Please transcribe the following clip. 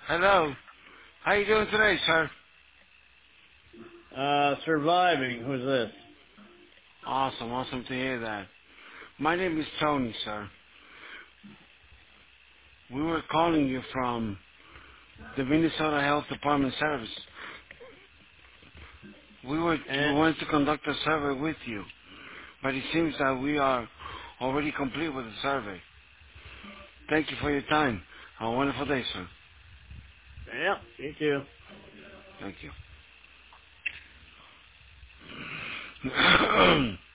Hello. How you doing today, sir? Surviving. Who's this? Awesome to hear that. My name is Tony, sir. We were calling you from the Minnesota Health Department Service. We And wanted to conduct a survey with you, but it seems that we are already complete with the survey. Thank you for your time. Have a wonderful day, sir. yeah, me too. Thank you.